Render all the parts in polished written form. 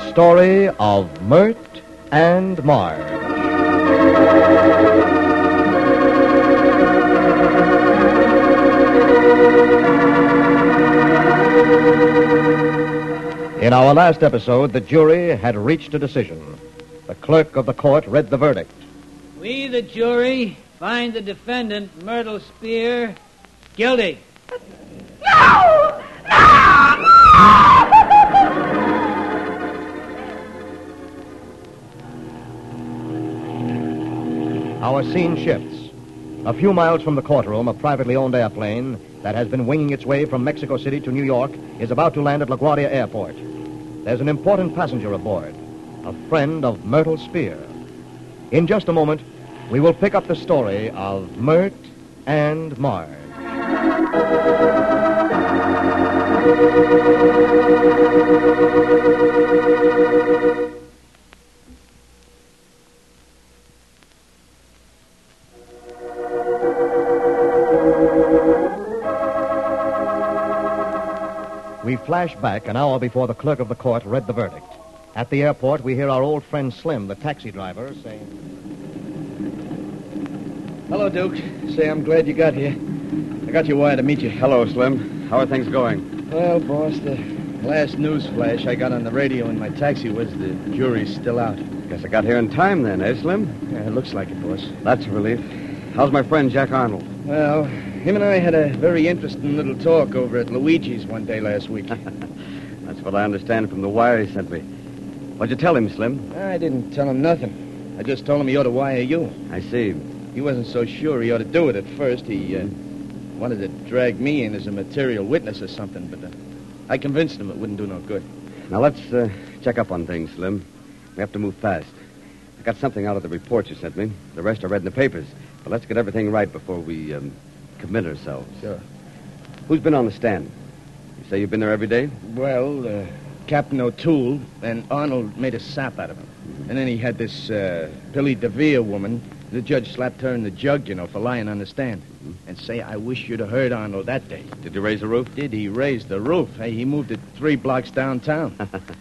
story of Mert and Marge. In our last episode, the jury had reached a decision. The clerk of the court read the verdict. We, the jury, find the defendant, Myrtle Spear, guilty. No! Our scene shifts. A few miles from the courtroom, a privately owned airplane that has been winging its way from Mexico City to New York is about to land at LaGuardia Airport. There's an important passenger aboard, a friend of Myrtle Spear. In just a moment, we will pick up the story of Mert and Marge. We flash back an hour before the clerk of the court read the verdict. At the airport, we hear our old friend Slim, the taxi driver, saying... Hello, Duke. Say, I'm glad you got here. I got your wire to meet you. Hello, Slim. How are things going? Well, boss, the last news flash I got on the radio in my taxi was the jury's still out. Guess I got here in time then, eh, Slim? Yeah, it looks like it, boss. That's a relief. How's my friend Jack Arnold? Well, him and I had a very interesting little talk over at Luigi's one day last week. That's what I understand from the wire he sent me. What'd you tell him, Slim? I didn't tell him nothing. I just told him he ought to wire you. I see. He wasn't so sure he ought to do it at first. He wanted to drag me in as a material witness or something, but I convinced him it wouldn't do no good. Now, let's check up on things, Slim. We have to move fast. I got something out of the report you sent me. The rest I read in the papers. But let's get everything right before we commit ourselves. Sure. Who's been on the stand? You say you've been there every day? Well, Captain O'Toole, and Arnold made a sap out of him. And then he had this Billy DeVere woman. The judge slapped her in the jug, for lying on the stand. Mm-hmm. And say, I wish you'd have heard Arnold that day. Did you raise the roof? Did he raise the roof? Hey, he moved it 3 blocks downtown.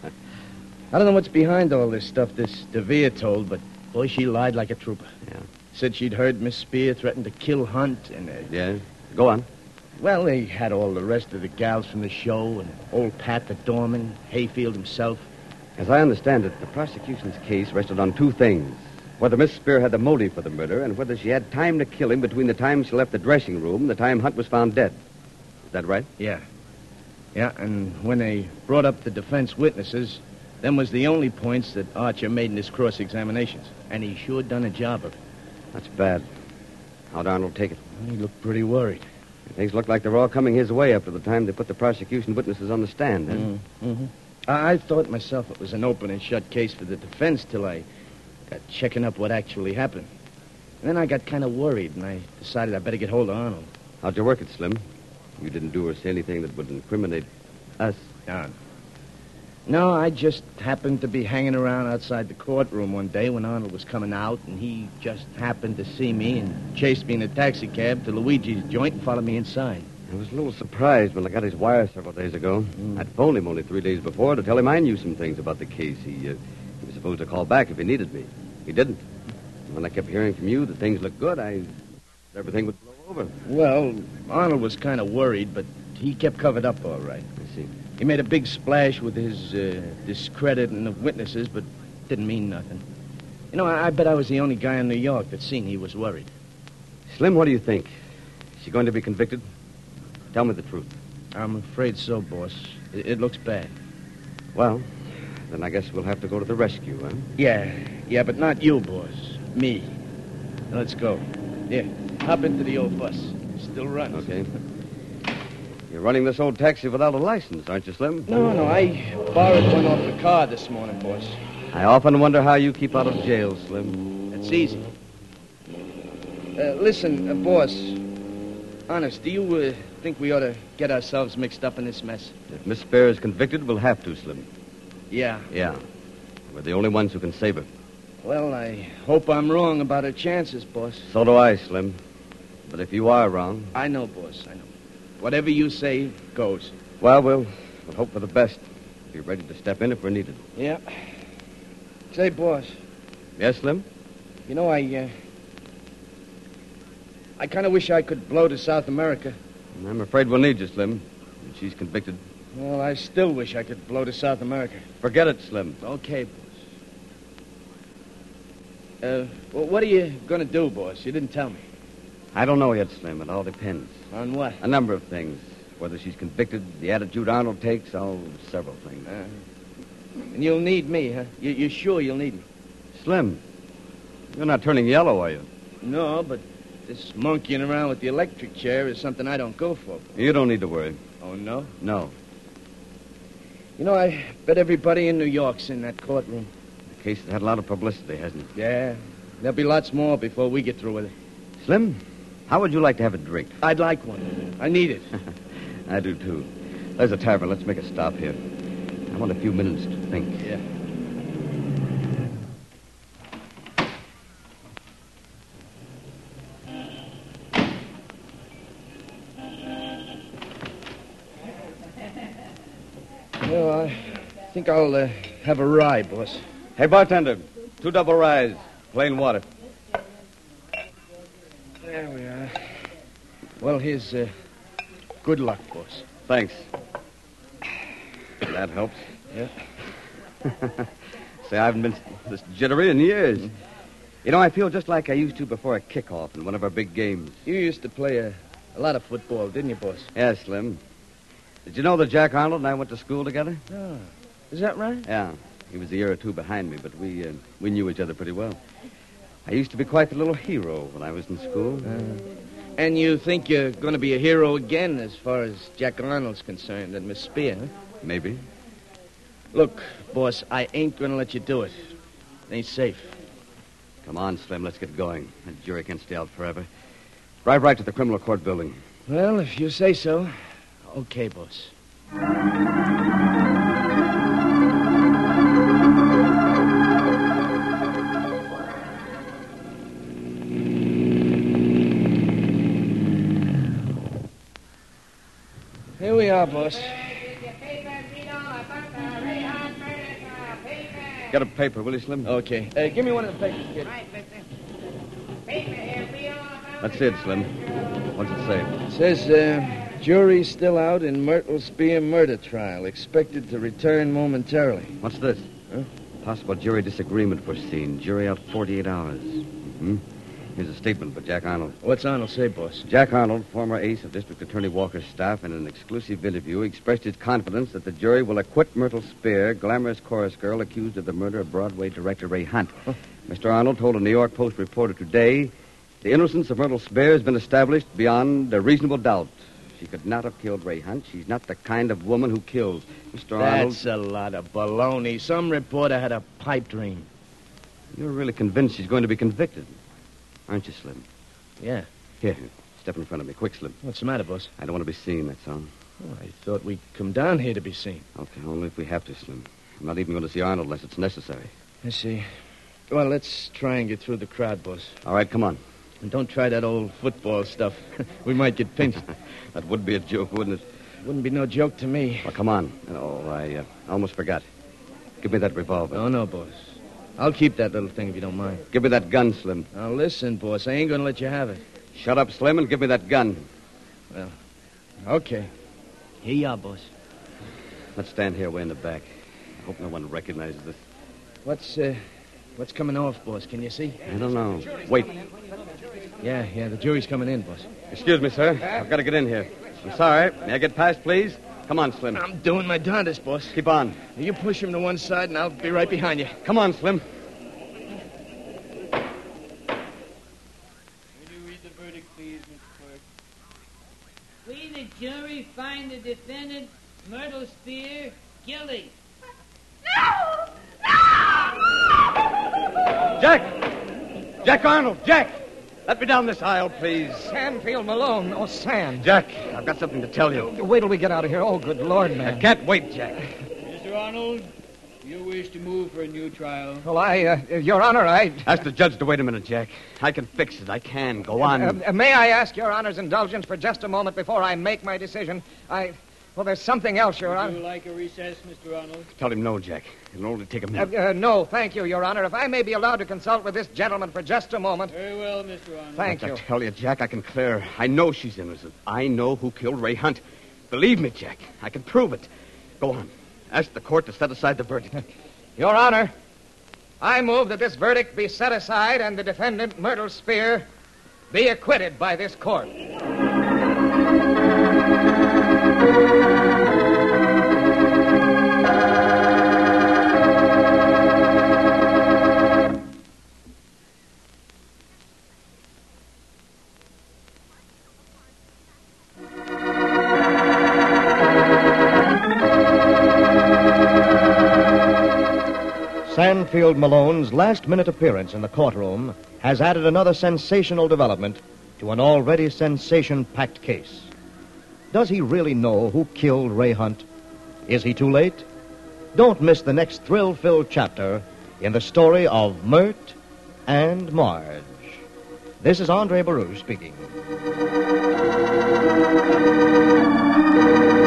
I don't know what's behind all this stuff this DeVere told, but, boy, she lied like a trooper. Yeah. Said she'd heard Miss Spear threaten to kill Hunt, and... Yeah? Go on. Well, they had all the rest of the gals from the show, and old Pat the doorman, Hayfield himself. As I understand it, the prosecution's case rested on 2 things. Whether Miss Spear had the motive for the murder, and whether she had time to kill him between the time she left the dressing room and the time Hunt was found dead. Is that right? Yeah. Yeah, and when they brought up the defense witnesses, them was the only points that Archer made in his cross-examinations. And he sure done a job of it. That's bad. How'd Arnold take it? He looked pretty worried. Things look like they're all coming his way after the time they put the prosecution witnesses on the stand, then. Mm-hmm. I thought myself it was an open and shut case for the defense till I got checking up what actually happened. And then I got kind of worried, and I decided I better get hold of Arnold. How'd you work it, Slim? You didn't do or say anything that would incriminate us? No, I just happened to be hanging around outside the courtroom one day when Arnold was coming out, and he just happened to see me and chased me in a taxi cab to Luigi's joint and followed me inside. I was a little surprised when I got his wire several days ago. I'd phoned him only 3 days before to tell him I knew some things about the case. He was supposed to call back if he needed me. He didn't. And when I kept hearing from you that things looked good, everything would blow over. Well, Arnold was kind of worried, but he kept covered up all right. I see. He made a big splash with his discrediting of witnesses, but didn't mean nothing. I bet I was the only guy in New York that seen he was worried. Slim, what do you think? Is she going to be convicted? Tell me the truth. I'm afraid so, boss. It looks bad. Well, then I guess we'll have to go to the rescue, huh? Yeah, but not you, boss. Me. Let's go. Yeah, hop into the old bus. Still runs. Okay. You're running this old taxi without a license, aren't you, Slim? No, I borrowed one off the car this morning, boss. I often wonder how you keep out of jail, Slim. It's easy. Listen, boss. Honest, do you think we ought to get ourselves mixed up in this mess? If Miss Spear is convicted, we'll have to, Slim. Yeah. Yeah. We're the only ones who can save her. Well, I hope I'm wrong about her chances, boss. So do I, Slim. But if you are wrong... I know, boss, I know. Whatever you say goes. Well, we'll hope for the best. Be ready to step in if we're needed. Yeah. Say, boss, Yes, Slim? you know, I kind of wish I could blow to South America. I'm afraid we'll need you, Slim. If she's convicted. Well, I still wish I could blow to South America. Forget it, Slim. Okay, boss. Well, what are you going to do, boss? You didn't tell me. I don't know yet, Slim. It all depends. On what? A number of things. Whether she's convicted, the attitude Arnold takes, several things. And you'll need me, huh? You're sure you'll need me? Slim, you're not turning yellow, are you? No, but this monkeying around with the electric chair is something I don't go for. You don't need to worry. Oh, no? No. You know, I bet everybody in New York's in that courtroom. The case has had a lot of publicity, hasn't it? Yeah. There'll be lots more before we get through with it. Slim, how would you like to have a drink? I'd like one. I need it. I do, too. There's a tavern. Let's make a stop here. I want a few minutes to think. Yeah. Well, I think I'll have a rye, boss. Hey, bartender, 2 double ryes, plain water. There we are. Well, here's good luck, boss. Thanks. That helps. Yeah. Say, I haven't been this jittery in years. You know, I feel just like I used to before a kickoff in one of our big games. You used to play a lot of football, didn't you, boss? Yes, Slim. Did you know that Jack Arnold and I went to school together? Oh. Is that right? Yeah. He was a year or two behind me, but we knew each other pretty well. I used to be quite the little hero when I was in school. And you think you're going to be a hero again as far as Jack Arnold's concerned and Miss Spear, huh? Maybe. Look, boss, I ain't going to let you do it. It ain't safe. Come on, Slim, let's get going. That jury can't stay out forever. Drive right to the criminal court building. Well, if you say so. Okay, boss. Here we are, boss. Get a paper, will you, Slim? Okay. Give me one of the papers, kid. That's it, Slim. What's it say? It says, jury's still out in Myrtle Spear murder trial. Expected to return momentarily. What's this? Huh? Possible jury disagreement foreseen. Jury out 48 hours. Mm-hmm. Here's a statement by Jack Arnold. What's Arnold say, boss? Jack Arnold, former ace of District Attorney Walker's staff, in an exclusive interview, expressed his confidence that the jury will acquit Myrtle Spear, glamorous chorus girl accused of the murder of Broadway director Ray Hunt. Mr. Arnold told a New York Post reporter today, the innocence of Myrtle Spear has been established beyond a reasonable doubt. She could not have killed Ray Hunt. She's not the kind of woman who kills. Mr. Arnold... That's a lot of baloney. Some reporter had a pipe dream. You're really convinced she's going to be convicted, aren't you, Slim? Yeah. Here, step in front of me. Quick, Slim. What's the matter, boss? I don't want to be seen, that's all. Oh, I thought we'd come down here to be seen. Okay, only if we have to, Slim. I'm not even going to see Arnold unless it's necessary. I see. Well, let's try and get through the crowd, boss. All right, come on. And don't try that old football stuff. We might get pinched. That would be a joke, wouldn't it? Wouldn't be no joke to me. Well, come on. Oh, I almost forgot. Give me that revolver. Oh, no, boss. I'll keep that little thing if you don't mind. Give me that gun, Slim. Now, listen, boss. I ain't going to let you have it. Shut up, Slim, and give me that gun. Well, okay. Here you are, boss. Let's stand here way in the back. I hope no one recognizes us. What's coming off, boss? Can you see? I don't know. Wait. Yeah, the jury's coming in, boss. Excuse me, sir. I've got to get in here. I'm sorry. May I get past, please? Come on, Slim. I'm doing my darndest, boss. Keep on. You push him to one side, and I'll be right behind you. Come on, Slim. Will you read the verdict, please, Mr. Clerk? We, the jury, find the defendant, Myrtle Spear, guilty. No! Jack! Jack Arnold! Jack! Let me down this aisle, please. Sandfield Malone. Oh, Sand. Jack, I've got something to tell you. Wait till we get out of here. Oh, good Lord, man. I can't wait, Jack. Mr. Arnold, you wish to move for a new trial? Well, Your Honor, Ask the judge to wait a minute, Jack. I can fix it. I can. Go on. May I ask Your Honor's indulgence for just a moment before I make my decision? Well, there's something else, Your Would Honor. you like a recess, Mr. Arnold? Tell him no, Jack. It'll only take a minute. No, thank you, Your Honor. If I may be allowed to consult with this gentleman for just a moment. Very well, Mr. Arnold. Thank you. I tell you, Jack, I can clear. I know she's innocent. I know who killed Ray Hunt. Believe me, Jack. I can prove it. Go on. Ask the court to set aside the verdict. Your Honor, I move that this verdict be set aside and the defendant, Myrtle Spear, be acquitted by this court. Sandfield Malone's last-minute appearance in the courtroom has added another sensational development to an already sensation-packed case. Does he really know who killed Ray Hunt? Is he too late? Don't miss the next thrill-filled chapter in the story of Myrt and Marge. This is Andre Baruch speaking.